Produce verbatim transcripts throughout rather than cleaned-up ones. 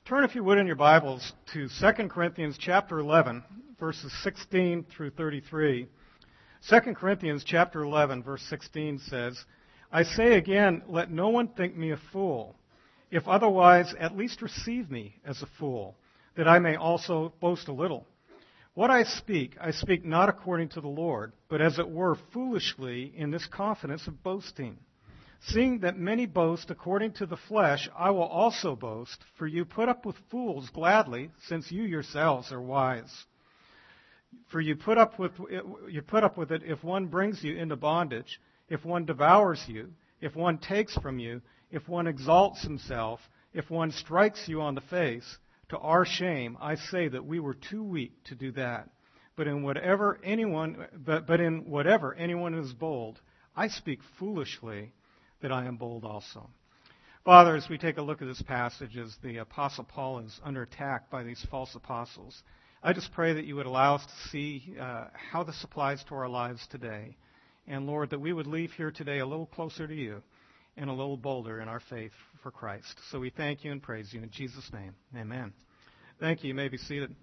Turn, if you would, in your Bibles to Second Corinthians chapter eleven, verses sixteen through thirty-three. Second Corinthians chapter eleven, verse sixteen says, I say again, let no one think me a fool. If otherwise, at least receive me as a fool, that I may also boast a little. What I speak, I speak not according to the Lord, but as it were foolishly in this confidence of boasting. Seeing that many boast according to the flesh, I will also boast, for you put up with fools gladly, since you yourselves are wise. For you put up with you put up with it if one brings you into bondage, if one devours you, if one takes from you, if one exalts himself, if one strikes you on the face. To our shame, I say that we were too weak to do that. But in whatever anyone, but, but in whatever anyone is bold, I speak foolishly, that I am bold also. Father, as we take a look at this passage, as the Apostle Paul is under attack by these false apostles, I just pray that you would allow us to see uh, how this applies to our lives today. And Lord, that we would leave here today a little closer to you and a little bolder in our faith for Christ. So we thank you and praise you in Jesus' name. Amen. Thank you. You may be seated.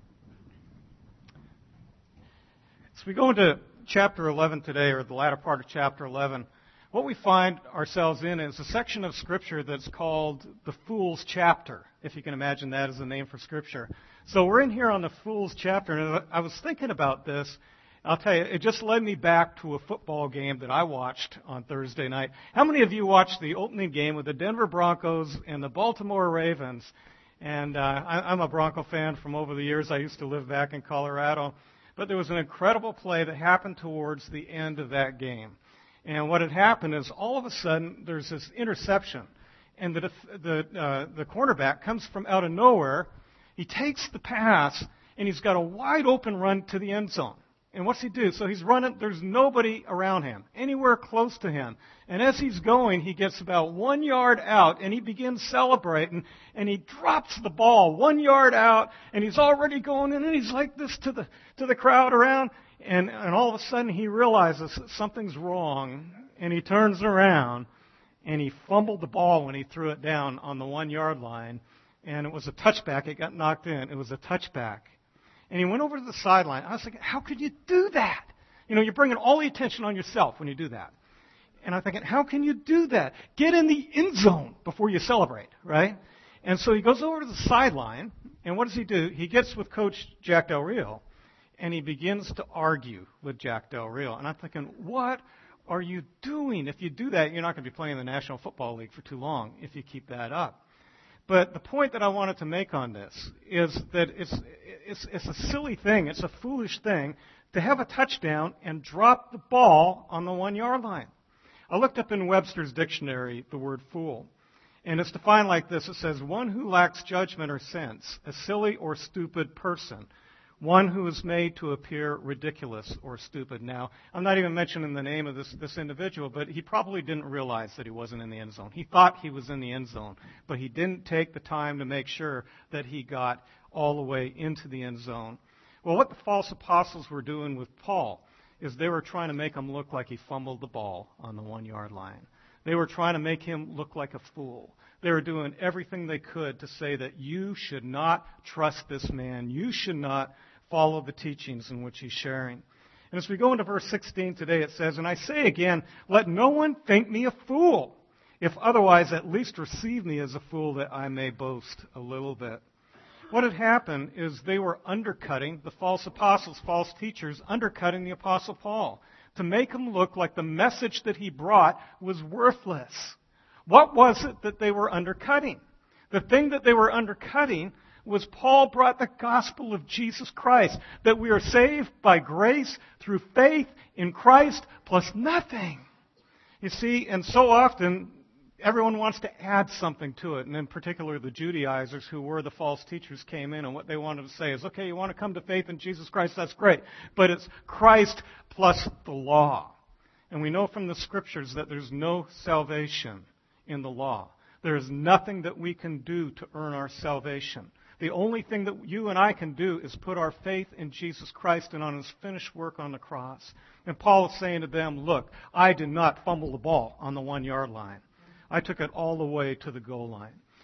As we go into chapter eleven today, or the latter part of chapter eleven, what we find ourselves in is a section of Scripture that's called the Fool's Chapter, if you can imagine that as a name for Scripture. So we're in here on the Fool's Chapter, and I was thinking about this. I'll tell you, it just led me back to a football game that I watched on Thursday night. How many of you watched the opening game with the Denver Broncos and the Baltimore Ravens? And uh, I, I'm a Bronco fan from over the years. I used to live back in Colorado. But there was an incredible play that happened towards the end of that game. And what had happened is all of a sudden there's this interception. And the, the, uh, the cornerback comes from out of nowhere. He takes the pass, and he's got a wide open run to the end zone. And what's he do? So he's running. There's nobody around him, anywhere close to him. And as he's going, he gets about one yard out, and he begins celebrating, and he drops the ball one yard out, and he's already going in, and he's like this to the to the crowd around. And, and all of a sudden, he realizes that something's wrong, and he turns around, and he fumbled the ball when he threw it down on the one-yard line, and it was a touchback. It got knocked in. It was a touchback. And he went over to the sideline. I was thinking, how could you do that? You know, you're bringing all the attention on yourself when you do that. And I'm thinking, how can you do that? Get in the end zone before you celebrate, right? And so he goes over to the sideline, and what does he do? He gets with Coach Jack Del Rio, and he begins to argue with Jack Del Rio. And I'm thinking, what are you doing? If you do that, you're not going to be playing in the National Football League for too long if you keep that up. But the point that I wanted to make on this is that it's, it's, it's a silly thing, it's a foolish thing to have a touchdown and drop the ball on the one-yard line. I looked up in Webster's dictionary the word fool, and it's defined like this. It says, one who lacks judgment or sense, a silly or stupid person, one who is made to appear ridiculous or stupid. Now, I'm not even mentioning the name of this, this individual, but he probably didn't realize that he wasn't in the end zone. He thought he was in the end zone, but he didn't take the time to make sure that he got all the way into the end zone. Well, what the false apostles were doing with Paul is they were trying to make him look like he fumbled the ball on the one-yard line. They were trying to make him look like a fool. They were doing everything they could to say that you should not trust this man. You should not follow the teachings in which he's sharing. And as we go into verse sixteen today, it says, and I say again, let no one think me a fool. If otherwise, at least receive me as a fool, that I may boast a little bit. What had happened is they were undercutting, the false apostles, false teachers, undercutting the Apostle Paul to make him look like the message that he brought was worthless. What was it that they were undercutting? The thing that they were undercutting was Paul brought the gospel of Jesus Christ, that we are saved by grace through faith in Christ plus nothing. You see, and so often everyone wants to add something to it, and in particular the Judaizers, who were the false teachers, came in, and what they wanted to say is, okay, you want to come to faith in Jesus Christ, that's great, but it's Christ plus the law. And we know from the Scriptures that there's no salvation in the law. There is nothing that we can do to earn our salvation. The only thing that you and I can do is put our faith in Jesus Christ and on His finished work on the cross. And Paul is saying to them, look, I did not fumble the ball on the one-yard line. I took it all the way to the goal line.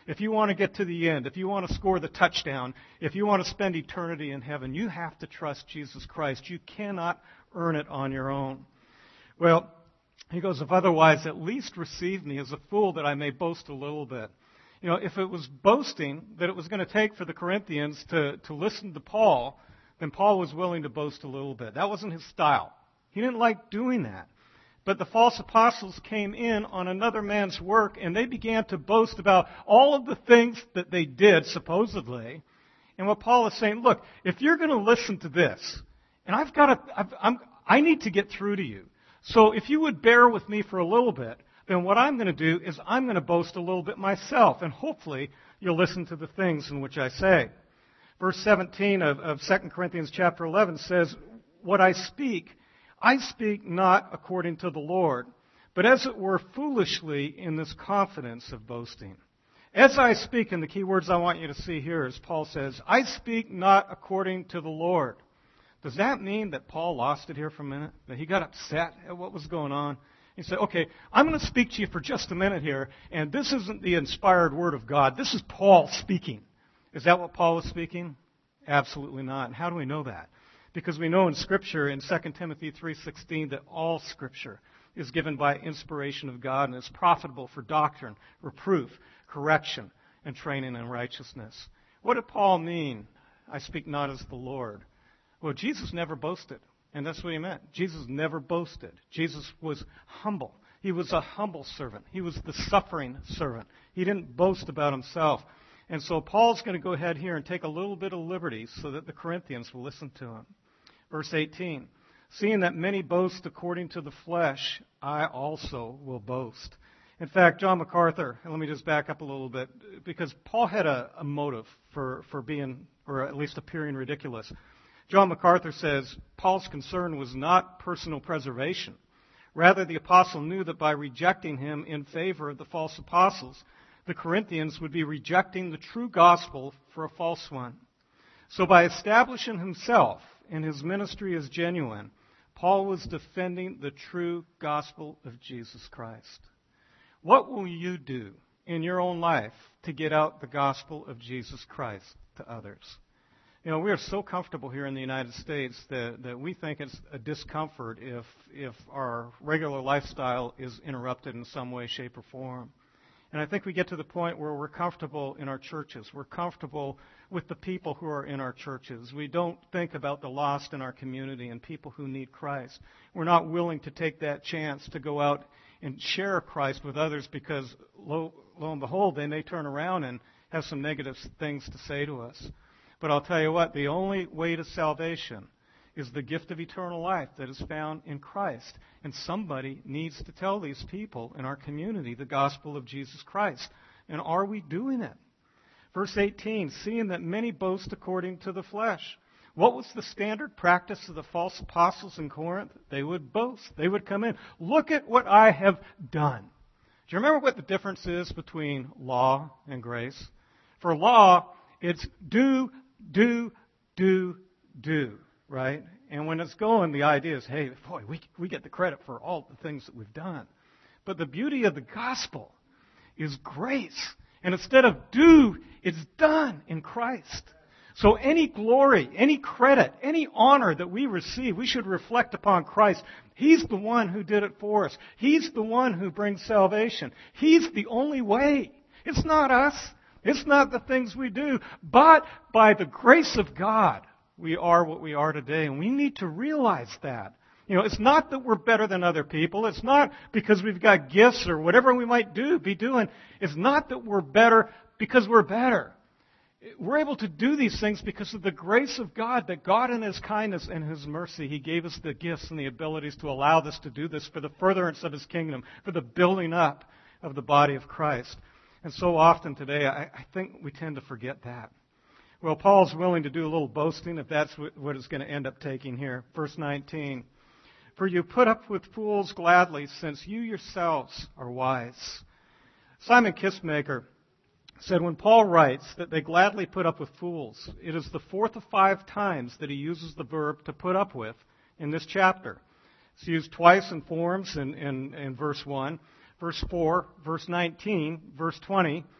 if you want to get to the end, if you want to score the touchdown, if you want to spend eternity in heaven, you have to trust Jesus Christ. You cannot earn it on your own. Well, he goes, if otherwise, at least receive me as a fool that I may boast a little bit. You know, if it was boasting that it was going to take for the Corinthians to, to listen to Paul, then Paul was willing to boast a little bit. That wasn't his style. He didn't like doing that. But the false apostles came in on another man's work, and they began to boast about all of the things that they did, supposedly. And what Paul is saying, look, if you're going to listen to this, and I've got to, I've, I'm, I need to get through to you. So if you would bear with me for a little bit, then what I'm going to do is I'm going to boast a little bit myself, and hopefully you'll listen to the things in which I say. Verse seventeen of, of Second Corinthians chapter eleven says, what I speak, I speak not according to the Lord, but as it were foolishly in this confidence of boasting. As I speak, and the key words I want you to see here is Paul says, I speak not according to the Lord. Does that mean that Paul lost it here for a minute? That he got upset at what was going on? He said, okay, I'm going to speak to you for just a minute here, and this isn't the inspired word of God. This is Paul speaking. Is that what Paul was speaking? Absolutely not. And how do we know that? Because we know in Scripture, in Second Timothy three sixteen, that all Scripture is given by inspiration of God and is profitable for doctrine, reproof, correction, and training in righteousness. What did Paul mean? I speak not as the Lord. Well, Jesus never boasted, and that's what he meant. Jesus never boasted. Jesus was humble. He was a humble servant. He was the suffering servant. He didn't boast about himself. And so Paul's going to go ahead here and take a little bit of liberty so that the Corinthians will listen to him. Verse eighteen, seeing that many boast according to the flesh, I also will boast. In fact, John MacArthur, and let me just back up a little bit, because Paul had a, a motive for, for being, or at least appearing ridiculous. John MacArthur says, Paul's concern was not personal preservation. Rather, the apostle knew that by rejecting him in favor of the false apostles, the Corinthians would be rejecting the true gospel for a false one. So by establishing himself and his ministry as genuine, Paul was defending the true gospel of Jesus Christ. What will you do in your own life to get out the gospel of Jesus Christ to others? You know, we are so comfortable here in the United States that, that we think it's a discomfort if, if our regular lifestyle is interrupted in some way, shape, or form. And I think we get to the point where we're comfortable in our churches. We're comfortable with the people who are in our churches. We don't think about the lost in our community and people who need Christ. We're not willing to take that chance to go out and share Christ with others because, lo, lo and behold, they may turn around and have some negative things to say to us. But I'll tell you what, the only way to salvation is the gift of eternal life that is found in Christ. And somebody needs to tell these people in our community the gospel of Jesus Christ. And are we doing it? Verse eighteen, seeing that many boast according to the flesh. What was the standard practice of the false apostles in Corinth? They would boast. They would come in. Look at what I have done. Do you remember what the difference is between law and grace? For law, it's do, do, do, do, right? And when it's going, the idea is, hey, boy, we, we get the credit for all the things that we've done. But the beauty of the gospel is grace. And instead of do, it's done in Christ. So any glory, any credit, any honor that we receive, we should reflect upon Christ. He's the one who did it for us. He's the one who brings salvation. He's the only way. It's not us. It's not the things we do. But by the grace of God, we are what we are today. And we need to realize that. You know, it's not that we're better than other people. It's not because we've got gifts or whatever we might do, be doing. It's not that we're better because we're better. We're able to do these things because of the grace of God, that God in His kindness and His mercy, He gave us the gifts and the abilities to allow us to do this for the furtherance of His kingdom, for the building up of the body of Christ. And so often today, I, I think we tend to forget that. Well, Paul's willing to do a little boasting if that's what it's going to end up taking here. Verse nineteen, for you put up with fools gladly, since you yourselves are wise. Simon Kistemaker said when Paul writes that they gladly put up with fools, it is the fourth of five times that he uses the verb to put up with in this chapter. It's used twice in forms in, in, in verse one, verse four, verse nineteen, verse twenty.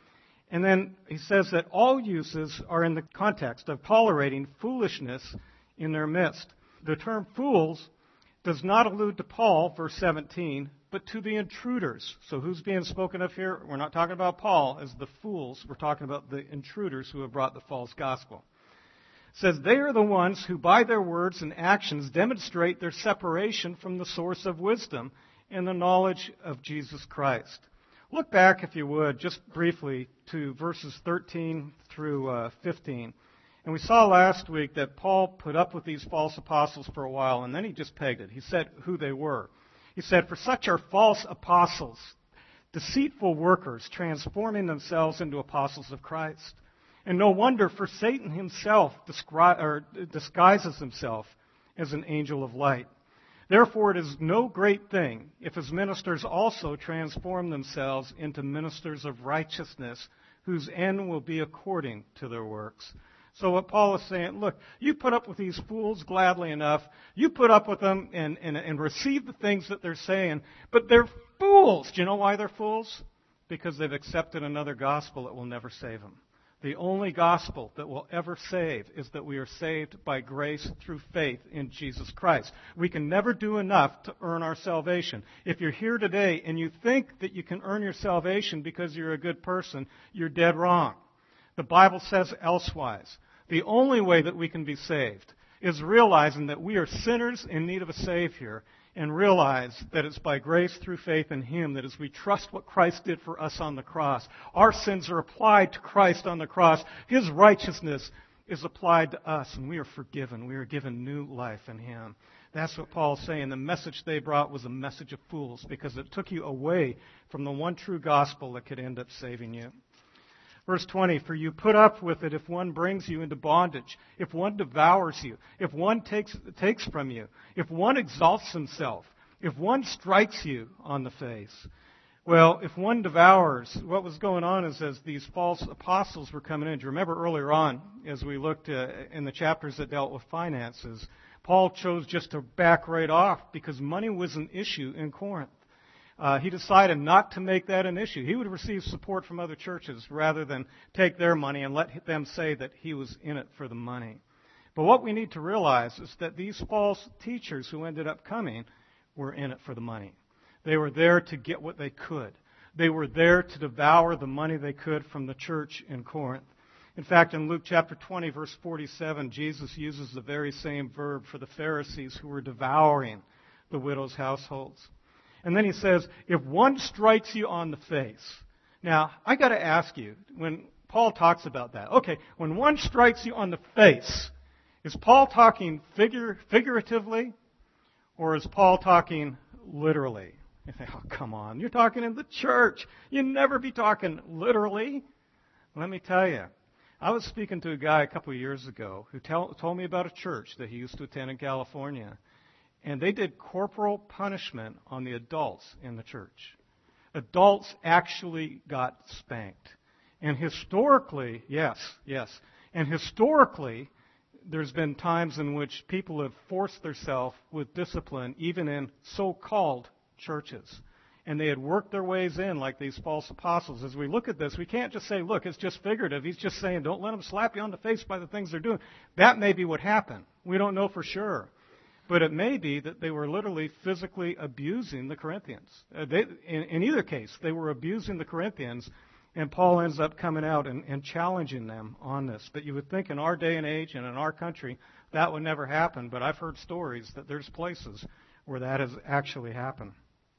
And then he says that all uses are in the context of tolerating foolishness in their midst. The term fools does not allude to Paul, verse seventeen, but to the intruders. So who's being spoken of here? We're not talking about Paul as the fools. We're talking about the intruders who have brought the false gospel. It says they are the ones who by their words and actions demonstrate their separation from the source of wisdom and the knowledge of Jesus Christ. Look back, if you would, just briefly to verses thirteen through uh, fifteen. And we saw last week that Paul put up with these false apostles for a while, and then he just pegged it. He said who they were. He said, "For such are false apostles, deceitful workers, transforming themselves into apostles of Christ. And no wonder, for Satan himself descri- or disguises himself as an angel of light. Therefore, it is no great thing if his ministers also transform themselves into ministers of righteousness, whose end will be according to their works." So what Paul is saying, look, you put up with these fools gladly enough. You put up with them and, and, and receive the things that they're saying, but they're fools. Do you know why they're fools? Because they've accepted another gospel that will never save them. The only gospel that will ever save is that we are saved by grace through faith in Jesus Christ. We can never do enough to earn our salvation. If you're here today and you think that you can earn your salvation because you're a good person, you're dead wrong. The Bible says elsewise. The only way that we can be saved is realizing that we are sinners in need of a Savior, and realize that it's by grace through faith in Him that as we trust what Christ did for us on the cross, our sins are applied to Christ on the cross. His righteousness is applied to us, and we are forgiven. We are given new life in Him. That's what Paul's saying. The message they brought was a message of fools because it took you away from the one true gospel that could end up saving you. Verse twenty, "For you put up with it if one brings you into bondage, if one devours you, if one takes, takes from you, if one exalts himself, if one strikes you on the face." Well, if one devours, what was going on is as these false apostles were coming in, do you remember earlier on, as we looked uh, in the chapters that dealt with finances, Paul chose just to back right off because money was an issue in Corinth. Uh, he decided not to make that an issue. He would receive support from other churches rather than take their money and let them say that he was in it for the money. But what we need to realize is that these false teachers who ended up coming were in it for the money. They were there to get what they could. They were there to devour the money they could from the church in Corinth. In fact, in Luke chapter twenty, verse forty-seven, Jesus uses the very same verb for the Pharisees who were devouring the widows' households. And then he says, if one strikes you on the face. Now, I got to ask you, when Paul talks about that, okay, when one strikes you on the face, is Paul talking figure, figuratively, or is Paul talking literally? You think, oh, come on, you're talking in the church. You never be talking literally. Let me tell you, I was speaking to a guy a couple of years ago who tell, told me about a church that he used to attend in California. And they did corporal punishment on the adults in the church. Adults actually got spanked. And historically, yes, yes. And historically, there's been times in which people have forced themselves with discipline, even in so-called churches. And they had worked their ways in like these false apostles. As we look at this, we can't just say, look, it's just figurative. He's just saying, don't let them slap you on the face by the things they're doing. That may be what happened. We don't know for sure. But it may be that they were literally physically abusing the Corinthians. Uh, they, in, in either case, they were abusing the Corinthians, and Paul ends up coming out and, and challenging them on this. But you would think in our day and age and in our country that would never happen. But I've heard stories that there's places where that has actually happened.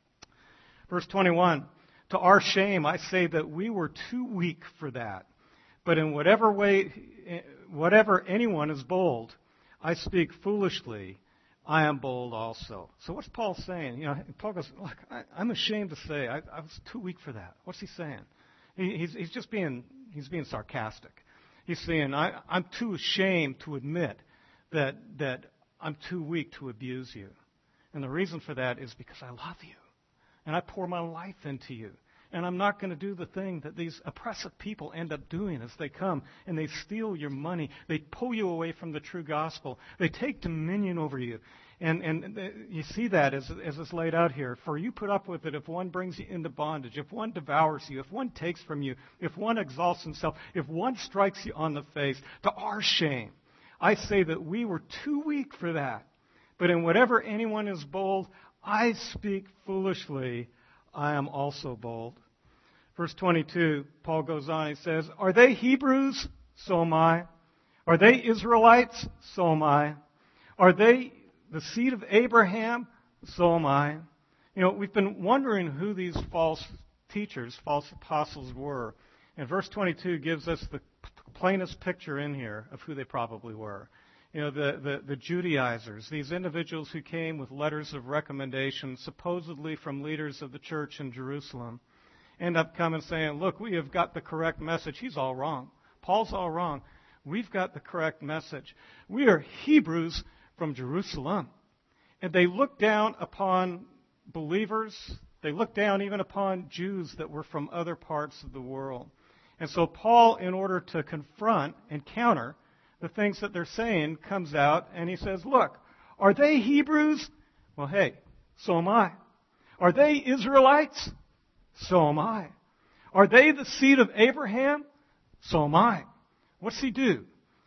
Verse twenty-one, "To our shame I say that we were too weak for that. But in whatever way, whatever anyone is bold, I speak foolishly. I am bold also." So what's Paul saying? You know, Paul goes, look, I, I'm ashamed to say I, I was too weak for that. What's he saying? He, he's, he's just being, he's being sarcastic. He's saying, I, I'm too ashamed to admit that, that I'm too weak to abuse you. And the reason for that is because I love you. And I pour my life into you. And I'm not going to do the thing that these oppressive people end up doing as they come and they steal your money. They pull you away from the true gospel. They take dominion over you. And, and you see that as, as it's laid out here. For you put up with it if one brings you into bondage, if one devours you, if one takes from you, if one exalts himself, if one strikes you on the face, to our shame. I say that we were too weak for that. But in whatever anyone is bold, I speak foolishly. I am also bold. Verse twenty-two, Paul goes on, he says, are they Hebrews? So am I. Are they Israelites? So am I. Are they the seed of Abraham? So am I. You know, we've been wondering who these false teachers, false apostles were. And verse twenty-two gives us the plainest picture in here of who they probably were. You know, the, the, the Judaizers, these individuals who came with letters of recommendation, supposedly from leaders of the church in Jerusalem, end up coming saying, look, we have got the correct message. He's all wrong. Paul's all wrong. We've got the correct message. We are Hebrews from Jerusalem. And they look down upon believers. They look down even upon Jews that were from other parts of the world. And so Paul, in order to confront and counter the things that they're saying, comes out and he says, look, are they Hebrews? Well, hey, so am I. Are they Israelites? So am I. Are they the seed of Abraham? So am I. What's he do?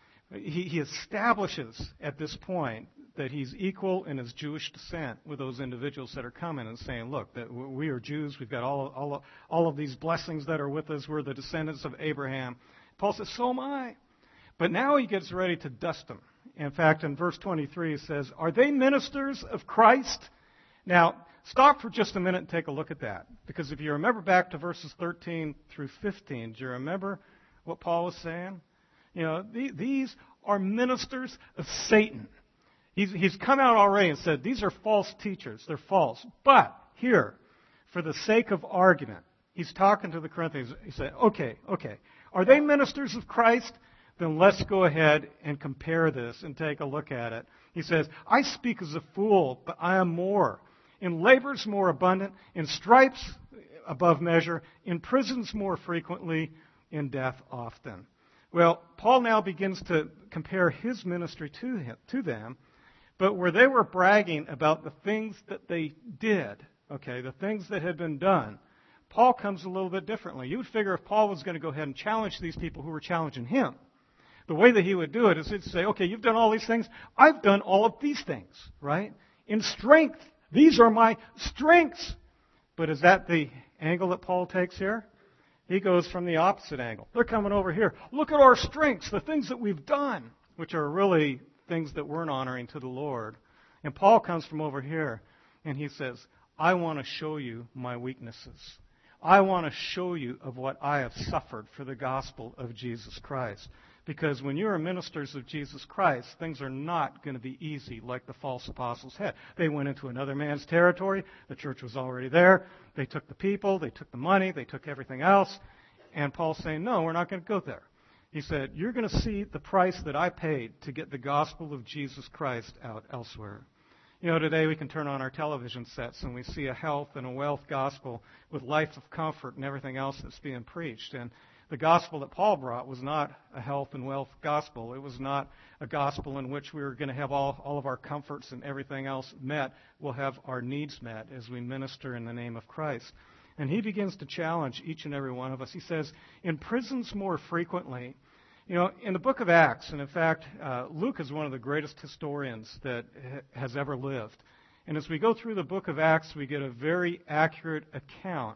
He, he establishes at this point that he's equal in his Jewish descent with those individuals that are coming and saying, look, that we are Jews. We've got all, all, all of these blessings that are with us. We're the descendants of Abraham. Paul says, so am I. But now he gets ready to dust them. In fact, in verse twenty-three, he says, are they ministers of Christ? Now, stop for just a minute and take a look at that. Because if you remember back to verses thirteen through fifteen, do you remember what Paul was saying? You know, these are ministers of Satan. He's, he's come out already and said, these are false teachers. They're false. But here, for the sake of argument, he's talking to the Corinthians. He said, okay, okay. Are they ministers of Christ? Then let's go ahead and compare this and take a look at it. He says, I speak as a fool, but I am more. In labors more abundant, in stripes above measure, in prisons more frequently, in death often. Well, Paul now begins to compare his ministry to him, to them, but where they were bragging about the things that they did, okay, the things that had been done, Paul comes a little bit differently. You would figure if Paul was going to go ahead and challenge these people who were challenging him, the way that he would do it is he'd say, okay, you've done all these things. I've done all of these things, right? In strength. These are my strengths. But is that the angle that Paul takes here? He goes from the opposite angle. They're coming over here. Look at our strengths, the things that we've done, which are really things that weren't honoring to the Lord. And Paul comes from over here, and he says, I want to show you my weaknesses. I want to show you of what I have suffered for the gospel of Jesus Christ. Because when you are ministers of Jesus Christ, things are not going to be easy like the false apostles had. They went into another man's territory. The church was already there. They took the people. They took the money. They took everything else. And Paul's saying, no, we're not going to go there. He said, you're going to see the price that I paid to get the gospel of Jesus Christ out elsewhere. You know, today we can turn on our television sets and we see a health and a wealth gospel with life of comfort and everything else that's being preached. And the gospel that Paul brought was not a health and wealth gospel. It was not a gospel in which we were going to have all, all of our comforts and everything else met. We'll have our needs met as we minister in the name of Christ. And he begins to challenge each and every one of us. He says, in prisons more frequently. You know, in the book of Acts, and in fact, uh, Luke is one of the greatest historians that ha- has ever lived. And as we go through the book of Acts, we get a very accurate account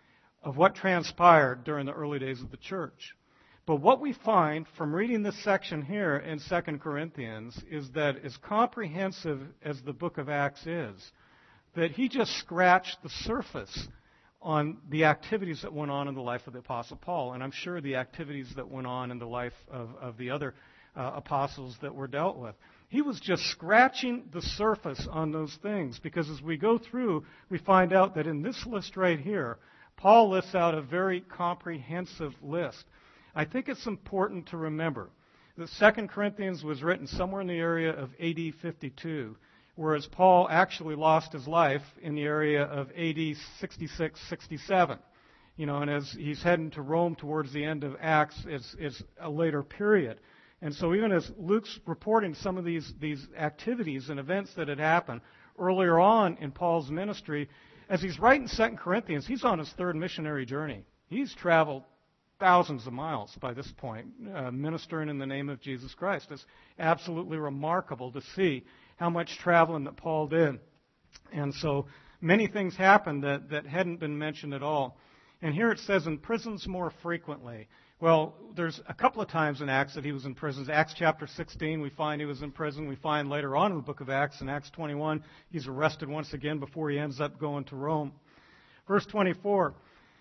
of what transpired during the early days of the church. But what we find from reading this section here in Second Corinthians is that as comprehensive as the book of Acts is, that he just scratched the surface on the activities that went on in the life of the Apostle Paul, and I'm sure the activities that went on in the life of, of the other uh, apostles that were dealt with. He was just scratching the surface on those things, because as we go through, we find out that in this list right here, Paul lists out a very comprehensive list. I think it's important to remember that Second Corinthians was written somewhere in the area of A D fifty-two, whereas Paul actually lost his life in the area of A D sixty-six, sixty-seven. You know, and as he's heading to Rome towards the end of Acts, it's, it's a later period. And so even as Luke's reporting some of these, these activities and events that had happened earlier on in Paul's ministry, as he's writing Second Corinthians, he's on his third missionary journey. He's traveled thousands of miles by this point, uh, ministering in the name of Jesus Christ. It's absolutely remarkable to see how much traveling that Paul did. And so many things happened that, that hadn't been mentioned at all. And here it says in prisons more frequently. Well, there's a couple of times in Acts that he was in prisons. Acts chapter sixteen, we find he was in prison. We find later on in the book of Acts, in Acts twenty-one, he's arrested once again before he ends up going to Rome. Verse twenty-four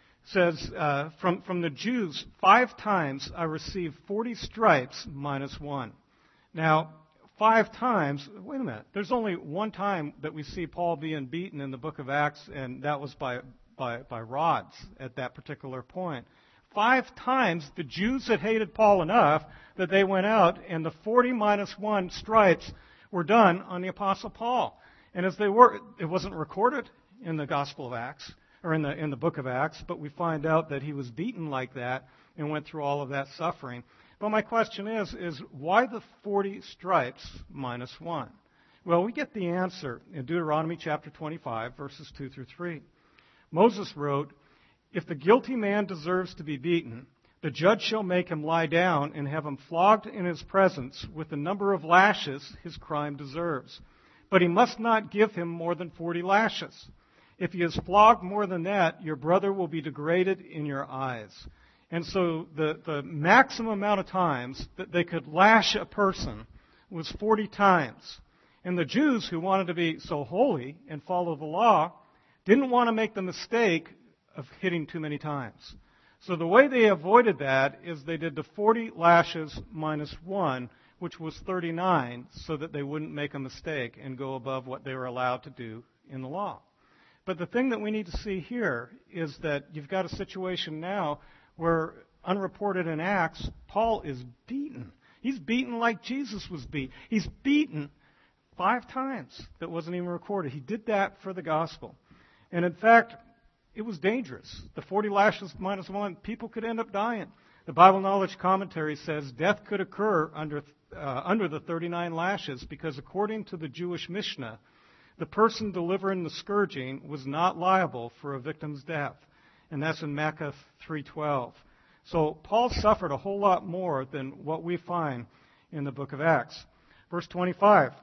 says, uh, from, from the Jews, five times I received forty stripes minus one. Now, five times, wait a minute, there's only one time that we see Paul being beaten in the book of Acts, and that was by By, by rods at that particular point. Five times the Jews had hated Paul enough that they went out and the forty minus one stripes were done on the Apostle Paul. And as they were, it wasn't recorded in the Gospel of Acts, or in the, in the book of Acts, but we find out that he was beaten like that and went through all of that suffering. But my question is, is why the forty stripes minus one? Well, we get the answer in Deuteronomy chapter twenty-five, verses two through three. Moses wrote, "If the guilty man deserves to be beaten, the judge shall make him lie down and have him flogged in his presence with the number of lashes his crime deserves. But he must not give him more than forty lashes. If he is flogged more than that, your brother will be degraded in your eyes." And so the, the maximum amount of times that they could lash a person was forty times. And the Jews, who wanted to be so holy and follow the law, didn't want to make the mistake of hitting too many times. So the way they avoided that is they did the forty lashes minus one, which was thirty-nine, so that they wouldn't make a mistake and go above what they were allowed to do in the law. But the thing that we need to see here is that you've got a situation now where, unreported in Acts, Paul is beaten. He's beaten like Jesus was beat. He's beaten five times. That wasn't even recorded. He did that for the gospel. And in fact, it was dangerous. The forty lashes minus one, people could end up dying. The Bible Knowledge Commentary says death could occur under uh, under the thirty-nine lashes because according to the Jewish Mishnah, the person delivering the scourging was not liable for a victim's death. And that's in Micah three twelve. So Paul suffered a whole lot more than what we find in the book of Acts. Verse twenty-five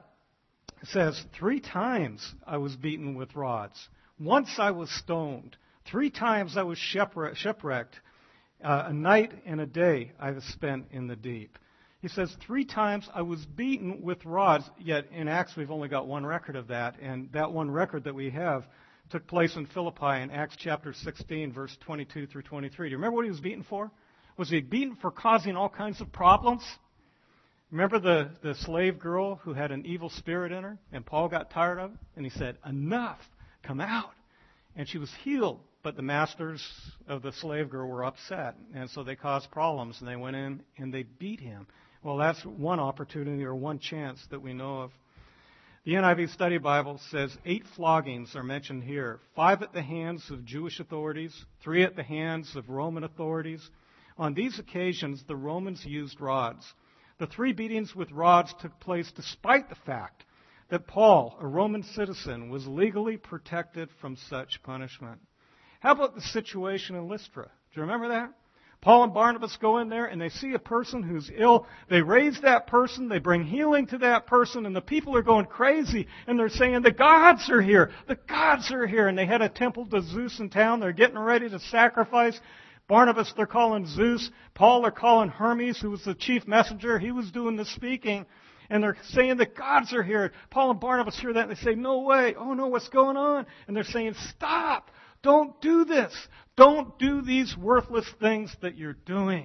says, "Three times I was beaten with rods. Once I was stoned. Three times I was shipwrecked. Uh, a night and a day I have spent in the deep." He says, three times I was beaten with rods, yet in Acts we've only got one record of that, and that one record that we have took place in Philippi in Acts chapter sixteen, verse twenty-two through twenty-three. Do you remember what he was beaten for? Was he beaten for causing all kinds of problems? Remember the, the slave girl who had an evil spirit in her, and Paul got tired of it, and he said, "Enough! Come out." And she was healed, but the masters of the slave girl were upset, and so they caused problems, and they went in and they beat him. Well, that's one opportunity or one chance that we know of. The N I V Study Bible says eight floggings are mentioned here, five at the hands of Jewish authorities, three at the hands of Roman authorities. On these occasions, the Romans used rods. The three beatings with rods took place despite the fact that Paul, a Roman citizen, was legally protected from such punishment. How about the situation in Lystra? Do you remember that? Paul and Barnabas go in there and they see a person who's ill. They raise that person. They bring healing to that person. And the people are going crazy. And they're saying, the gods are here. The gods are here. And they had a temple to Zeus in town. They're getting ready to sacrifice. Barnabas, they're calling Zeus. Paul, they're calling Hermes, who was the chief messenger. He was doing the speaking. And they're saying the gods are here. Paul and Barnabas hear that and they say, "No way. Oh no, what's going on?" And they're saying, "Stop. Don't do this. Don't do these worthless things that you're doing."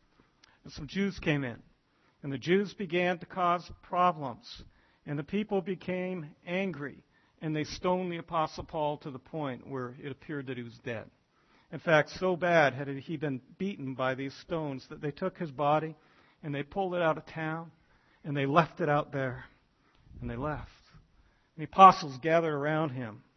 And some Jews came in. And the Jews began to cause problems. And the people became angry. And they stoned the Apostle Paul to the point where it appeared that he was dead. In fact, so bad had he been beaten by these stones that they took his body and they pulled it out of town. And they left it out there. And they left. And the apostles gathered around him.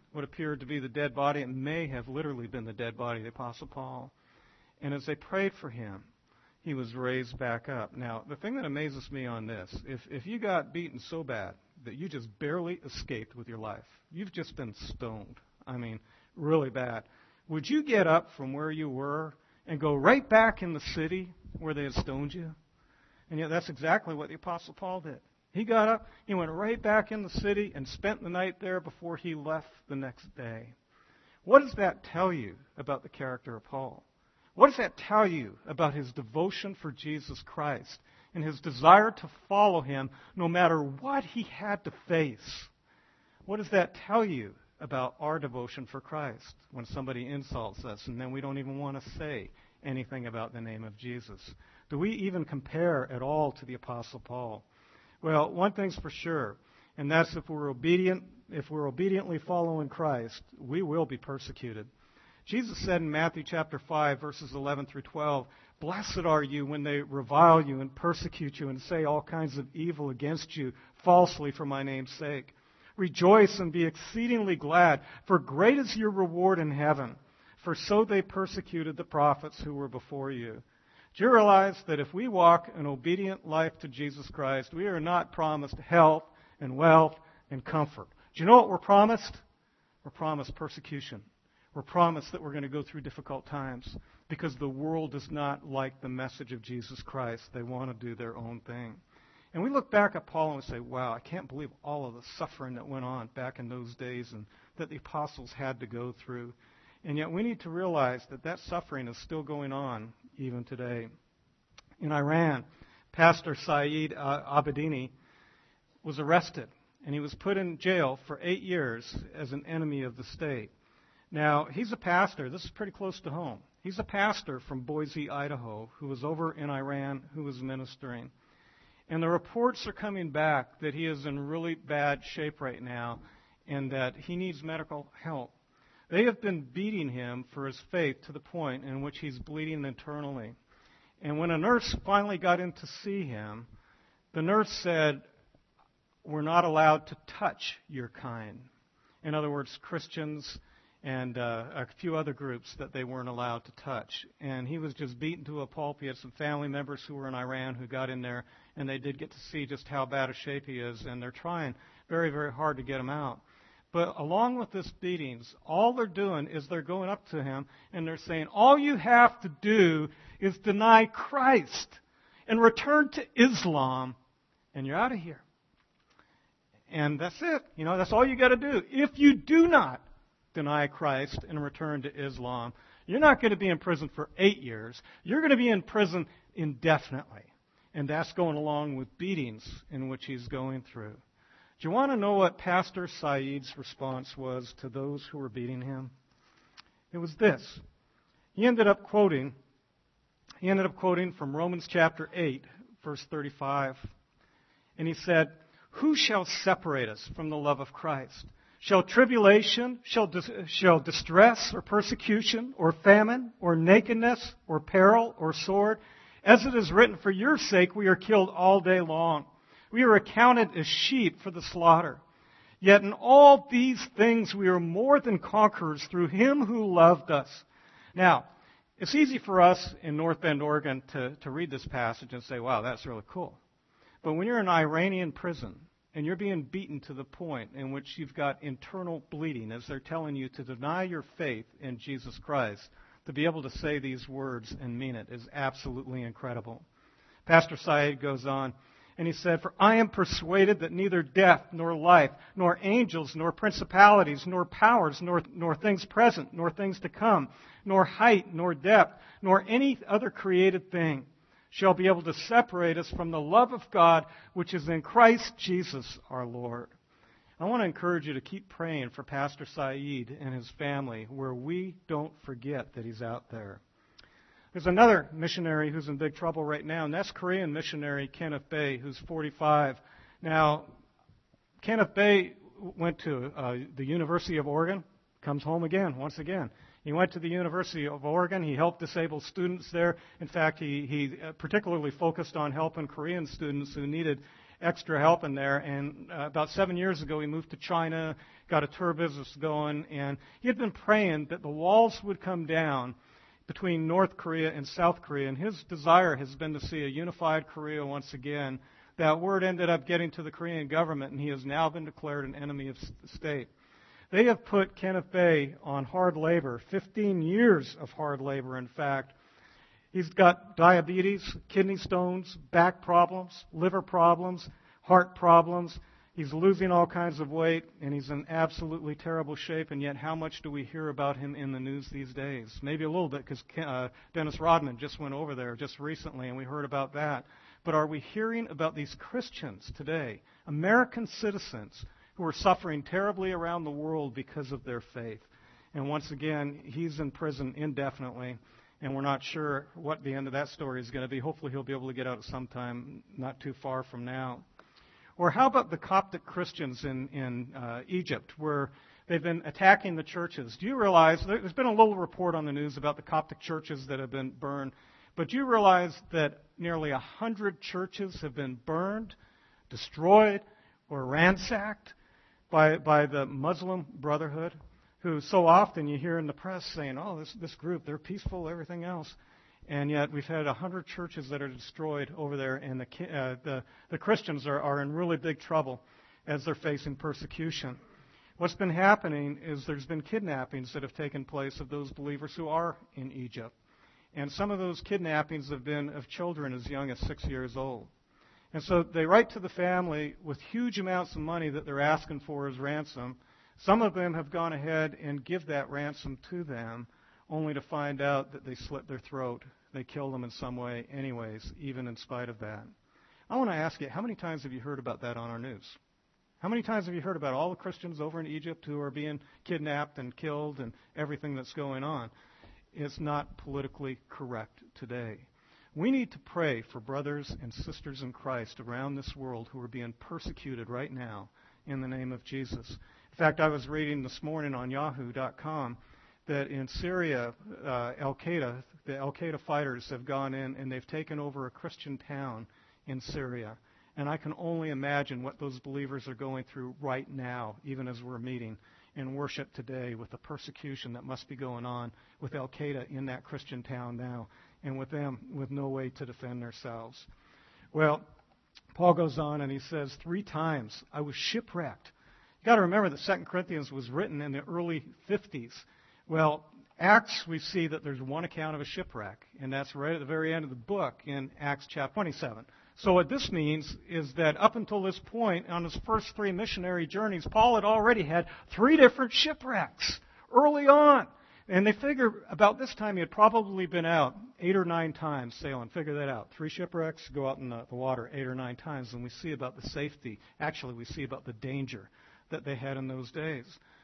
what appeared to be the dead body. It may have literally been the dead body of the Apostle Paul. And as they prayed for him, he was raised back up. Now, the thing that amazes me on this, if, if you got beaten so bad that you just barely escaped with your life, you've just been stoned, I mean, really bad, would you get up from where you were and go right back in the city where they had stoned you? And yet that's exactly what the Apostle Paul did. He got up, he went right back in the city and spent the night there before he left the next day. What does that tell you about the character of Paul? What does that tell you about his devotion for Jesus Christ and his desire to follow him no matter what he had to face? What does that tell you about our devotion for Christ when somebody insults us and then we don't even want to say anything about the name of Jesus? Do we even compare at all to the Apostle Paul? Well, one thing's for sure, and that's if we're obedient, if we're obediently following Christ, we will be persecuted. Jesus said in Matthew chapter five, verses eleven through twelve, "Blessed are you when they revile you and persecute you and say all kinds of evil against you falsely for my name's sake. Rejoice and be exceedingly glad, for great is your reward in heaven. For so they persecuted the prophets who were before you." Do you realize that if we walk an obedient life to Jesus Christ, we are not promised health and wealth and comfort? Do you know what we're promised? We're promised persecution. We're promised that we're going to go through difficult times because the world does not like the message of Jesus Christ. They want to do their own thing. And we look back at Paul and we say, wow, I can't believe all of the suffering that went on back in those days and that the apostles had to go through. And yet we need to realize that that suffering is still going on even today. In Iran, Pastor Saeed uh, Abedini was arrested, and he was put in jail for eight years as an enemy of the state. Now, he's a pastor. This is pretty close to home. He's a pastor from Boise, Idaho, who was over in Iran, who was ministering. And the reports are coming back that he is in really bad shape right now and that he needs medical help. They have been beating him for his faith to the point in which he's bleeding internally. And when a nurse finally got in to see him, the nurse said, "We're not allowed to touch your kind." In other words, Christians and uh, a few other groups that they weren't allowed to touch. And he was just beaten to a pulp. He had some family members who were in Iran who got in there, and they did get to see just how bad a shape he is, and they're trying very, very hard to get him out. But along with this beatings, all they're doing is they're going up to him and they're saying, all you have to do is deny Christ and return to Islam, and you're out of here. And that's it. You know, that's all you got to do. If you do not deny Christ and return to Islam, you're not going to be in prison for eight years. You're going to be in prison indefinitely. And that's going along with beatings in which he's going through. Do you want to know what Pastor Saeed's response was to those who were beating him? It was this. He ended up quoting, he ended up quoting from Romans chapter eight, verse thirty-five. And he said, "Who shall separate us from the love of Christ? Shall tribulation, shall, dis- shall distress, or persecution, or famine, or nakedness, or peril, or sword? As it is written, for your sake we are killed all day long. We are accounted as sheep for the slaughter. Yet in all these things we are more than conquerors through Him who loved us." Now, it's easy for us in North Bend, Oregon, to, to read this passage and say, wow, that's really cool. But when you're in an Iranian prison and you're being beaten to the point in which you've got internal bleeding as they're telling you to deny your faith in Jesus Christ, to be able to say these words and mean it is absolutely incredible. Pastor Saeed goes on, and he said, "For I am persuaded that neither death, nor life, nor angels, nor principalities, nor powers, nor, nor things present, nor things to come, nor height, nor depth, nor any other created thing shall be able to separate us from the love of God which is in Christ Jesus our Lord." I want to encourage you to keep praying for Pastor Saeed and his family, where we don't forget that he's out there. There's another missionary who's in big trouble right now, and that's Korean missionary Kenneth Bae, who's forty-five. Now, Kenneth Bae went to uh, the University of Oregon, comes home again, once again. He went to the University of Oregon. He helped disabled students there. In fact, he, he particularly focused on helping Korean students who needed extra help in there. And uh, about seven years ago, he moved to China, got a tour business going, and he had been praying that the walls would come down between North Korea and South Korea. And his desire has been to see a unified Korea once again. That word ended up getting to the Korean government, and he has now been declared an enemy of the state. They have put Kenneth Bae on hard labor, fifteen years of hard labor, in fact. He's got diabetes, kidney stones, back problems, liver problems, heart problems. He's losing all kinds of weight, and he's in absolutely terrible shape, and yet how much do we hear about him in the news these days? Maybe a little bit, because uh, Dennis Rodman just went over there just recently, and we heard about that. But are we hearing about these Christians today, American citizens, who are suffering terribly around the world because of their faith? And once again, he's in prison indefinitely, and we're not sure what the end of that story is going to be. Hopefully he'll be able to get out at some time not too far from now. Or how about the Coptic Christians in, in uh, Egypt, where they've been attacking the churches? Do you realize, there's been a little report on the news about the Coptic churches that have been burned, but do you realize that nearly a hundred churches have been burned, destroyed, or ransacked by, by the Muslim Brotherhood, who so often you hear in the press saying, oh, this, this group, they're peaceful, everything else. And yet we've had a hundred churches that are destroyed over there, and the, uh, the, the Christians are, are in really big trouble as they're facing persecution. What's been happening is there's been kidnappings that have taken place of those believers who are in Egypt. And some of those kidnappings have been of children as young as six years old. And so they write to the family with huge amounts of money that they're asking for as ransom. Some of them have gone ahead and give that ransom to them, only to find out that they slit their throat. They kill them in some way anyways, even in spite of that. I want to ask you, how many times have you heard about that on our news? How many times have you heard about all the Christians over in Egypt who are being kidnapped and killed and everything that's going on? It's not politically correct today. We need to pray for brothers and sisters in Christ around this world who are being persecuted right now in the name of Jesus. In fact, I was reading this morning on yahoo dot com that in Syria, uh, Al-Qaeda, the Al-Qaeda fighters have gone in and they've taken over a Christian town in Syria. And I can only imagine what those believers are going through right now, even as we're meeting in worship today, with the persecution that must be going on with Al-Qaeda in that Christian town now, and with them with no way to defend themselves. Well, Paul goes on and he says, three times I was shipwrecked. You've got to remember that Second Corinthians was written in the early fifties. Well, Acts, we see that there's one account of a shipwreck, and that's right at the very end of the book in Acts chapter twenty-seven. So what this means is that up until this point, on his first three missionary journeys, Paul had already had three different shipwrecks early on. And they figure about this time he had probably been out eight or nine times sailing. Figure that out. Three shipwrecks, go out in the, the water eight or nine times, and we see about the safety. Actually, we see about the danger that they had in those days.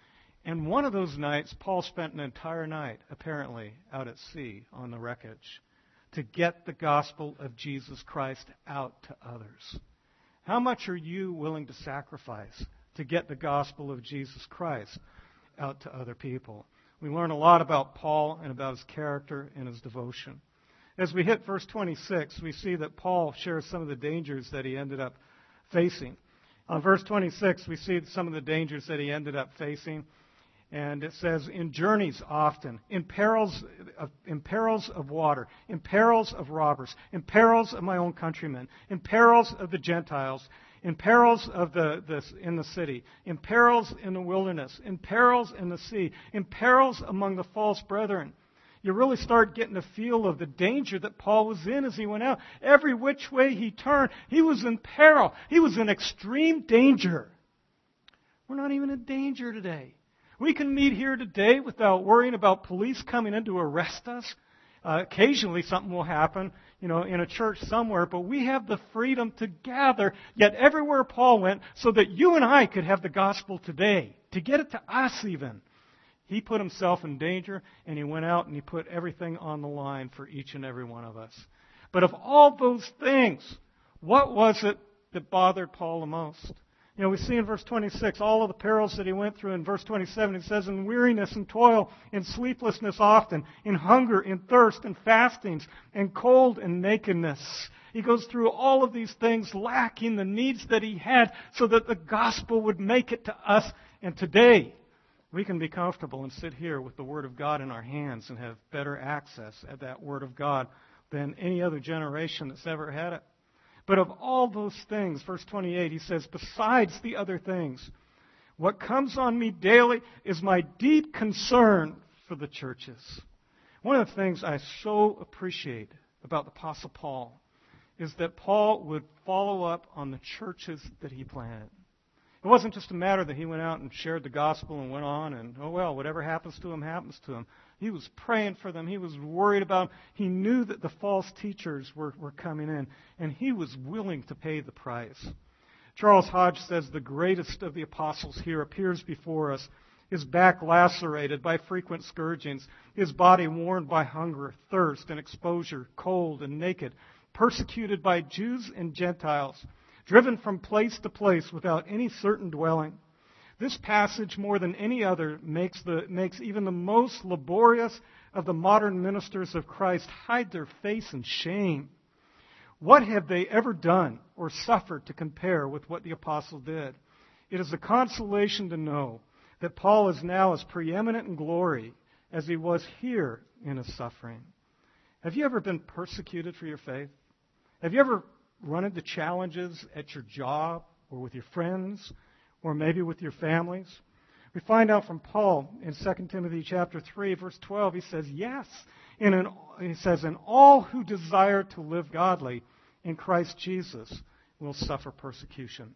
And one of those nights, Paul spent an entire night, apparently, out at sea on the wreckage to get the gospel of Jesus Christ out to others. How much are you willing to sacrifice to get the gospel of Jesus Christ out to other people? We learn a lot about Paul and about his character and his devotion. As we hit verse twenty-six, we see that Paul shares some of the dangers that he ended up facing. On verse twenty-six, we see some of the dangers that he ended up facing. And it says, in journeys often, in perils of, in perils of water, in perils of robbers, in perils of my own countrymen, in perils of the Gentiles, in perils of the, the in the city, in perils in the wilderness, in perils in the sea, in perils among the false brethren. You really start getting a feel of the danger that Paul was in as he went out. Every which way he turned, he was in peril. He was in extreme danger. We're not even in danger today. We can meet here today without worrying about police coming in to arrest us. Uh, occasionally something will happen, you know, in a church somewhere, but we have the freedom to gather, yet everywhere Paul went, so that you and I could have the gospel today, to get it to us even. He put himself in danger, and he went out and he put everything on the line for each and every one of us. But of all those things, what was it that bothered Paul the most? You know, we see in verse twenty-six all of the perils that he went through. In verse twenty-seven, it says, in weariness and toil, in sleeplessness often, in hunger, in thirst, and fastings, and cold and nakedness. He goes through all of these things, lacking the needs that he had, so that the gospel would make it to us. And today, we can be comfortable and sit here with the Word of God in our hands and have better access at that Word of God than any other generation that's ever had it. But of all those things, verse twenty-eight, he says, besides the other things, what comes on me daily is my deep concern for the churches. One of the things I so appreciate about the Apostle Paul is that Paul would follow up on the churches that he planted. It wasn't just a matter that he went out and shared the gospel and went on and, oh well, whatever happens to him, happens to him. He was praying for them. He was worried about them. He knew that the false teachers were, were coming in, and he was willing to pay the price. Charles Hodge says the greatest of the apostles here appears before us, his back lacerated by frequent scourgings, his body worn by hunger, thirst, and exposure, cold and naked, persecuted by Jews and Gentiles, driven from place to place without any certain dwelling. This passage, more than any other, makes, the, makes even the most laborious of the modern ministers of Christ hide their face in shame. What have they ever done or suffered to compare with what the apostle did? It is a consolation to know that Paul is now as preeminent in glory as he was here in his suffering. Have you ever been persecuted for your faith? Have you ever run into challenges at your job or with your friends or maybe with your families? We find out from Paul in Second Timothy chapter three, verse twelve, he says, yes, in an, he says, and all who desire to live godly in Christ Jesus will suffer persecution.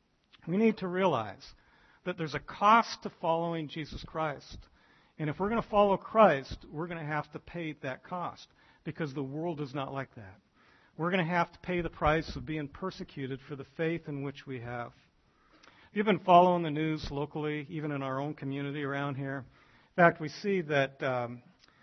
We need to realize that there's a cost to following Jesus Christ. And if we're going to follow Christ, we're going to have to pay that cost because the world is not like that. We're going to have to pay the price of being persecuted for the faith in which we have. If you've been following the news locally, even in our own community around here, in fact, we see that um,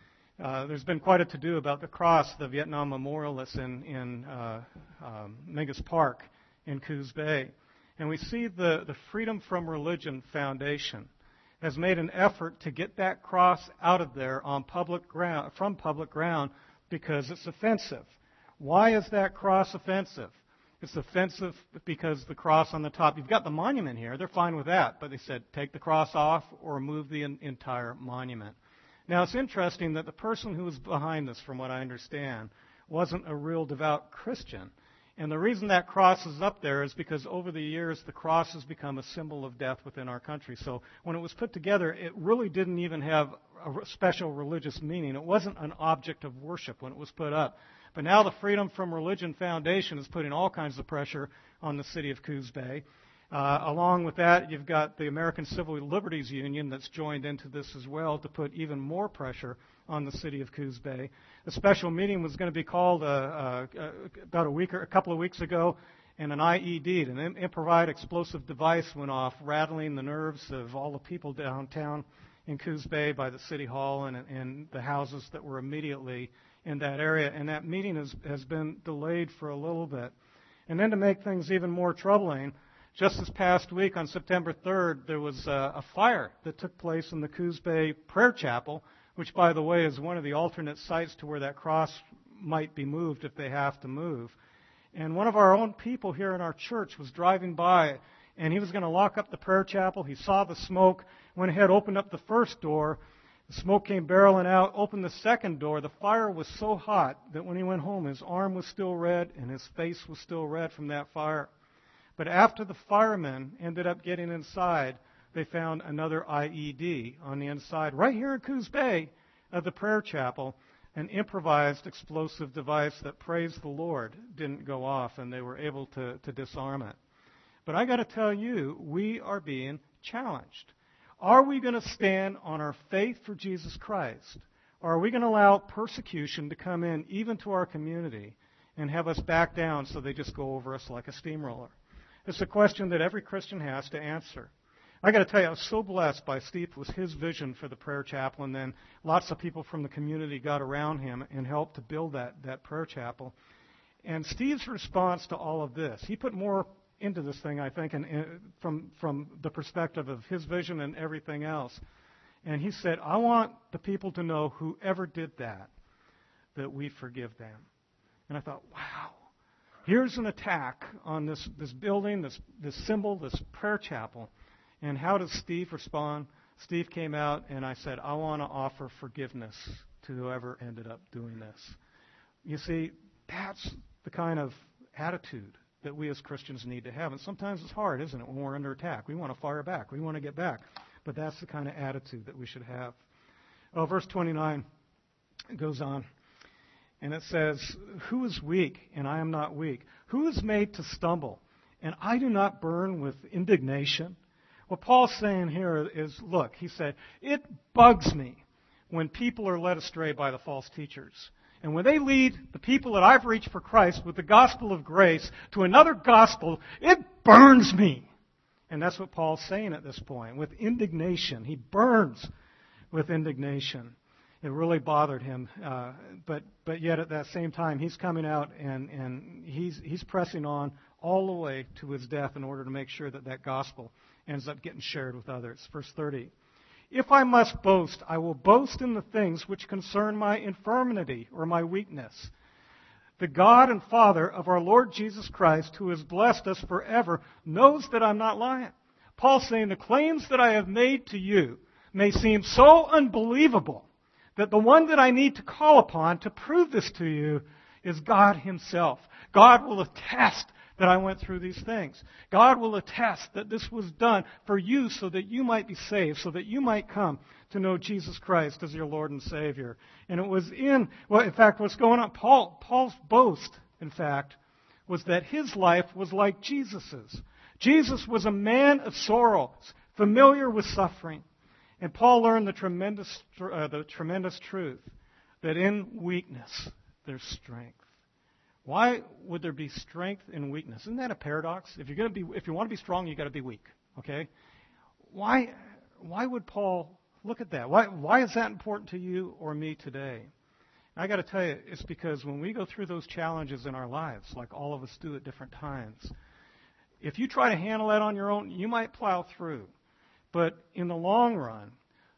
uh, there's been quite a to-do about the cross, the Vietnam Memorial that's in, in uh, um, Mingus Park in Coos Bay. And we see the, the Freedom from Religion Foundation has made an effort to get that cross out of there on public ground, from public ground because it's offensive. Why is that cross offensive? It's offensive because the cross on the top, you've got the monument here, they're fine with that, but they said take the cross off or move the in, entire monument. Now it's interesting that the person who was behind this, from what I understand, wasn't a real devout Christian. And the reason that cross is up there is because over the years the cross has become a symbol of death within our country. So when it was put together, it really didn't even have a special religious meaning. It wasn't an object of worship when it was put up. But now the Freedom from Religion Foundation is putting all kinds of pressure on the city of Coos Bay. Uh, along with that, you've got the American Civil Liberties Union that's joined into this as well to put even more pressure on the city of Coos Bay. A special meeting was going to be called uh, uh, about a week or a couple of weeks ago, and an I E D, an improvised explosive device, went off, rattling the nerves of all the people downtown in Coos Bay by the city hall and, and the houses that were immediately in that area. And that meeting has, has been delayed for a little bit. And then to make things even more troubling, just this past week on September third, there was a, a fire that took place in the Coos Bay Prayer Chapel, which, by the way, is one of the alternate sites to where that cross might be moved if they have to move. And one of our own people here in our church was driving by, and he was going to lock up the prayer chapel. He saw the smoke, went ahead, opened up the first door. The smoke came barreling out, opened the second door. The fire was so hot that when he went home, his arm was still red and his face was still red from that fire. But after the firemen ended up getting inside, they found another I E D on the inside, right here in Coos Bay of the prayer chapel, an improvised explosive device that, praise the Lord, didn't go off, and they were able to, to disarm it. But I got to tell you, we are being challenged. Are we going to stand on our faith for Jesus Christ, or are we going to allow persecution to come in even to our community and have us back down so they just go over us like a steamroller? It's a question that every Christian has to answer. I got to tell you, I was so blessed by Steve. It was his vision for the prayer chapel, and then lots of people from the community got around him and helped to build that, that prayer chapel. And Steve's response to all of this, he put more into this thing, I think, and, and from from the perspective of his vision and everything else. And he said, I want the people to know, whoever did that, that we forgive them. And I thought, wow, here's an attack on this, this building, this, this symbol, this prayer chapel. And how does Steve respond? Steve came out, and I said, I want to offer forgiveness to whoever ended up doing this. You see, that's the kind of attitude that we as Christians need to have. And sometimes it's hard, isn't it, when we're under attack? We want to fire back. We want to get back. But that's the kind of attitude that we should have. Well, verse twenty-nine goes on, and it says, who is weak, and I am not weak? Who is made to stumble, and I do not burn with indignation? What Paul's saying here is, look, he said, it bugs me when people are led astray by the false teachers. And when they lead the people that I've reached for Christ with the gospel of grace to another gospel, it burns me. And that's what Paul's saying at this point, with indignation. He burns with indignation. It really bothered him. Uh, but but yet at that same time, he's coming out and, and he's, he's pressing on all the way to his death in order to make sure that that gospel ends up getting shared with others. Verse thirty. If I must boast, I will boast in the things which concern my infirmity or my weakness. The God and Father of our Lord Jesus Christ, who has blessed us forever, knows that I'm not lying. Paul's saying the claims that I have made to you may seem so unbelievable that the one that I need to call upon to prove this to you is God himself. God will attest that I went through these things. God will attest that this was done for you so that you might be saved, so that you might come to know Jesus Christ as your Lord and Savior. And it was in, well, in fact, what's going on, Paul, Paul's boast, in fact, was that his life was like Jesus's. Jesus was a man of sorrows, familiar with suffering. And Paul learned the tremendous, uh, the tremendous truth that in weakness there's strength. Why would there be strength in weakness? Isn't that a paradox? If you're going to be, if you want to be strong, you got to be weak. Okay? Why? Why would Paul look at that? Why? Why is that important to you or me today? I got to tell you, it's because when we go through those challenges in our lives, like all of us do at different times, if you try to handle that on your own, you might plow through. But in the long run,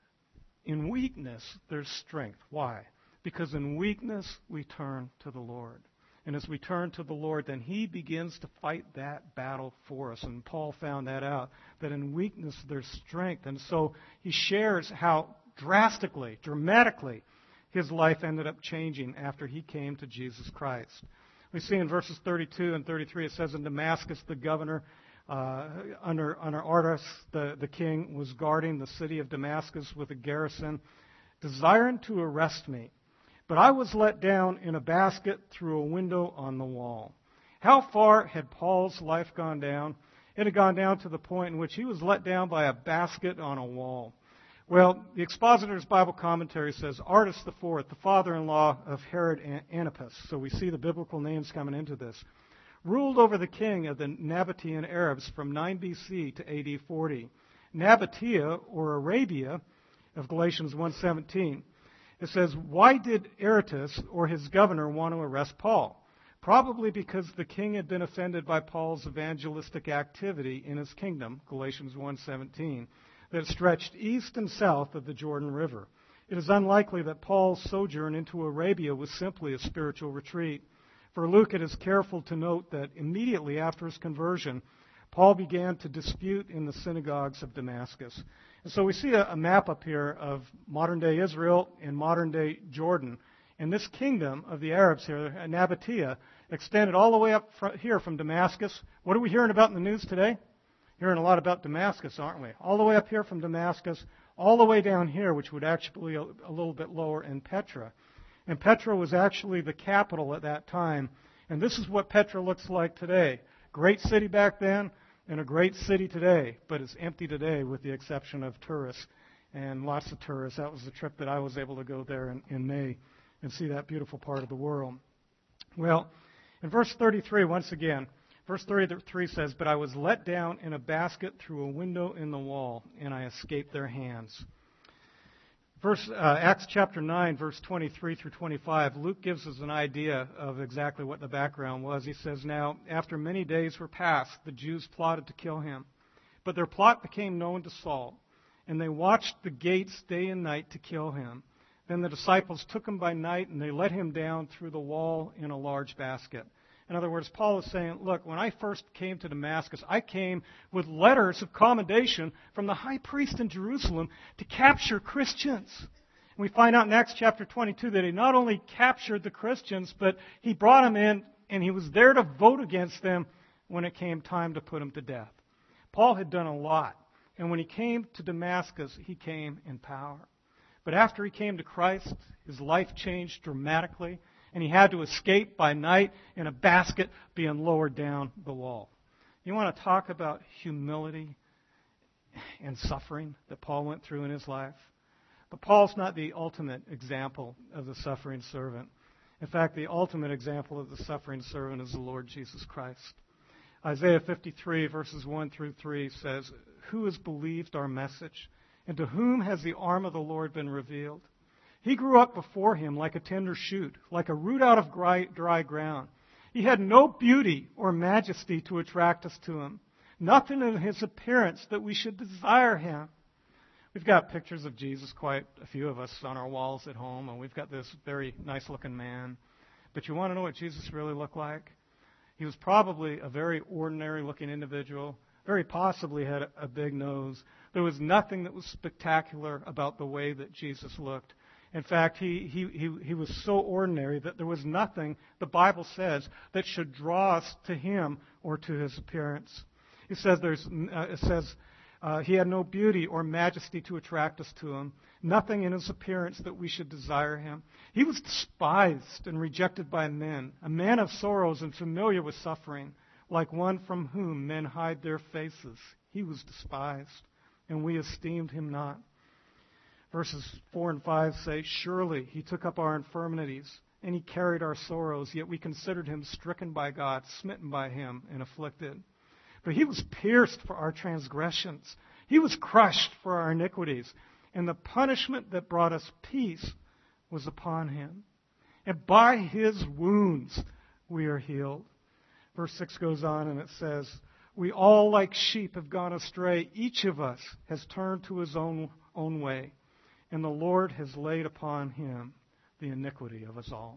in weakness, there's strength. Why? Because in weakness, we turn to the Lord. And as we turn to the Lord, then He begins to fight that battle for us. And Paul found that out, that in weakness there's strength. And so he shares how drastically, dramatically, his life ended up changing after he came to Jesus Christ. We see in verses thirty-two and thirty-three, it says, in Damascus, the governor uh, under, under Artas, the, the king, was guarding the city of Damascus with a garrison, desiring to arrest me. But I was let down in a basket through a window on the wall. How far had Paul's life gone down? It had gone down to the point in which he was let down by a basket on a wall. Well, the Expositor's Bible Commentary says Artas the Fourth, the father-in-law of Herod Antipas, so we see the biblical names coming into this, ruled over the king of the Nabatean Arabs from nine B C to A D forty. Nabatea, or Arabia, of Galatians one seventeen. It says, why did Aretas, or his governor, want to arrest Paul? Probably because the king had been offended by Paul's evangelistic activity in his kingdom, Galatians one seventeen, that stretched east and south of the Jordan River. It is unlikely that Paul's sojourn into Arabia was simply a spiritual retreat. For Luke, it is careful to note that immediately after his conversion, Paul began to dispute in the synagogues of Damascus. And so we see a, a map up here of modern-day Israel and modern-day Jordan. And this kingdom of the Arabs here, Nabatea, extended all the way up fr- here from Damascus. What are we hearing about in the news today? Hearing a lot about Damascus, aren't we? All the way up here from Damascus, all the way down here, which would actually be a, a little bit lower in Petra. And Petra was actually the capital at that time. And this is what Petra looks like today. Great city back then, and a great city today, but it's empty today with the exception of tourists and lots of tourists. That was the trip that I was able to go there in, in May and see that beautiful part of the world. Well, in verse thirty-three, once again, verse thirty-three says, but I was let down in a basket through a window in the wall, and I escaped their hands. Verse, uh, Acts chapter nine, verse twenty-three through twenty-five, Luke gives us an idea of exactly what the background was. He says, "Now, after many days were passed, the Jews plotted to kill him. But their plot became known to Saul, and they watched the gates day and night to kill him. Then the disciples took him by night, and they let him down through the wall in a large basket." In other words, Paul is saying, look, when I first came to Damascus, I came with letters of commendation from the high priest in Jerusalem to capture Christians. And we find out in Acts chapter twenty-two that he not only captured the Christians, but he brought them in, and he was there to vote against them when it came time to put them to death. Paul had done a lot, and when he came to Damascus, he came in power. But after he came to Christ, his life changed dramatically, and he had to escape by night in a basket being lowered down the wall. You want to talk about humility and suffering that Paul went through in his life? But Paul's not the ultimate example of the suffering servant. In fact, the ultimate example of the suffering servant is the Lord Jesus Christ. Isaiah fifty-three, verses one through three says, "Who has believed our message? And to whom has the arm of the Lord been revealed? He grew up before him like a tender shoot, like a root out of dry, dry ground. He had no beauty or majesty to attract us to him, nothing in his appearance that we should desire him." We've got pictures of Jesus, quite a few of us, on our walls at home, and we've got this very nice-looking man. But you want to know what Jesus really looked like? He was probably a very ordinary-looking individual, very possibly had a big nose. There was nothing that was spectacular about the way that Jesus looked. In fact, he, he, he, he was so ordinary that there was nothing, the Bible says, that should draw us to him or to his appearance. It says, there's, uh, it says uh, he had no beauty or majesty to attract us to him, nothing in his appearance that we should desire him. He was despised and rejected by men, a man of sorrows and familiar with suffering, like one from whom men hide their faces. He was despised, and we esteemed him not. Verses four and five say, "Surely he took up our infirmities, and he carried our sorrows, yet we considered him stricken by God, smitten by him, and afflicted. But he was pierced for our transgressions. He was crushed for our iniquities. And the punishment that brought us peace was upon him. And by his wounds we are healed." Verse six goes on and it says, "We all like sheep have gone astray. Each of us has turned to his own, own way. And the Lord has laid upon him the iniquity of us all."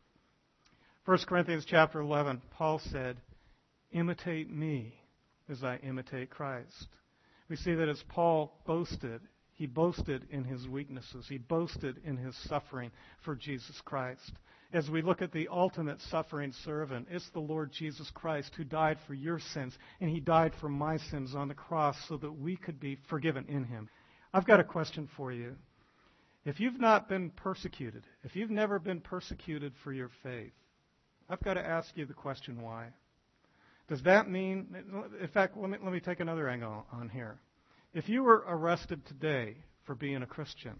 First Corinthians chapter eleven, Paul said, "Imitate me as I imitate Christ." We see that as Paul boasted, he boasted in his weaknesses. He boasted in his suffering for Jesus Christ. As we look at the ultimate suffering servant, it's the Lord Jesus Christ who died for your sins, and he died for my sins on the cross so that we could be forgiven in him. I've got a question for you. If you've not been persecuted, if you've never been persecuted for your faith, I've got to ask you the question, why? Does that mean, in fact, let me, let me take another angle on here. If you were arrested today for being a Christian,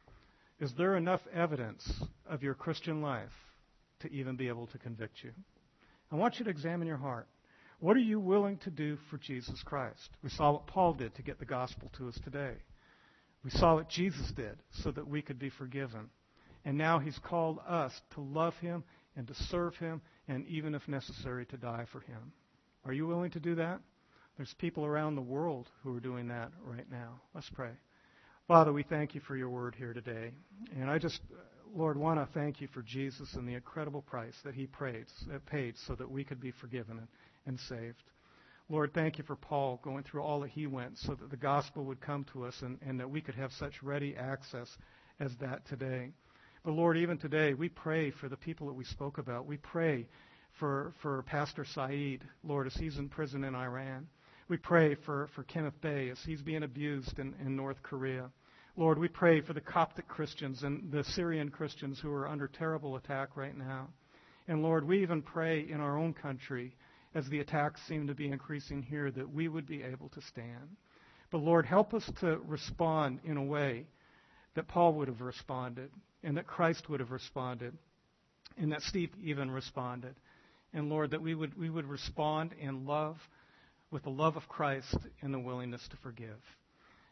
is there enough evidence of your Christian life to even be able to convict you? I want you to examine your heart. What are you willing to do for Jesus Christ? We saw what Paul did to get the gospel to us today. We saw what Jesus did so that we could be forgiven. And now he's called us to love him and to serve him and even if necessary to die for him. Are you willing to do that? There's people around the world who are doing that right now. Let's pray. Father, we thank you for your word here today. And I just, Lord, want to thank you for Jesus and the incredible price that he paid, paid so that we could be forgiven and, and saved. Lord, thank you for Paul going through all that he went so that the gospel would come to us and, and that we could have such ready access as that today. But Lord, even today, we pray for the people that we spoke about. We pray for, for Pastor Saeed, Lord, as he's in prison in Iran. We pray for, for Kenneth Bay as he's being abused in, in North Korea. Lord, we pray for the Coptic Christians and the Syrian Christians who are under terrible attack right now. And Lord, we even pray in our own country, as the attacks seem to be increasing here, that we would be able to stand. But Lord, help us to respond in a way that Paul would have responded, and that Christ would have responded, and that Steve even responded. And Lord, that we would we would respond in love, with the love of Christ and the willingness to forgive.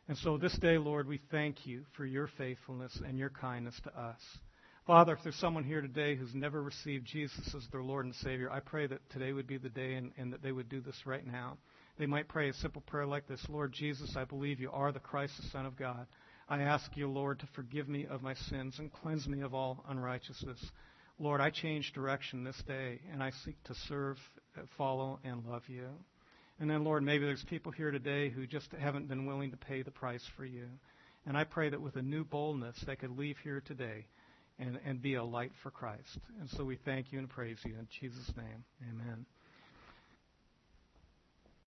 And so this day, Lord, we thank you for your faithfulness and your kindness to us. Father, if there's someone here today who's never received Jesus as their Lord and Savior, I pray that today would be the day and, and that they would do this right now. They might pray a simple prayer like this: Lord Jesus, I believe you are the Christ, the Son of God. I ask you, Lord, to forgive me of my sins and cleanse me of all unrighteousness. Lord, I change direction this day, and I seek to serve, follow, and love you. And then, Lord, maybe there's people here today who just haven't been willing to pay the price for you. And I pray that with a new boldness, they could leave here today and, and be a light for Christ. And so we thank you and praise you in Jesus' name. Amen.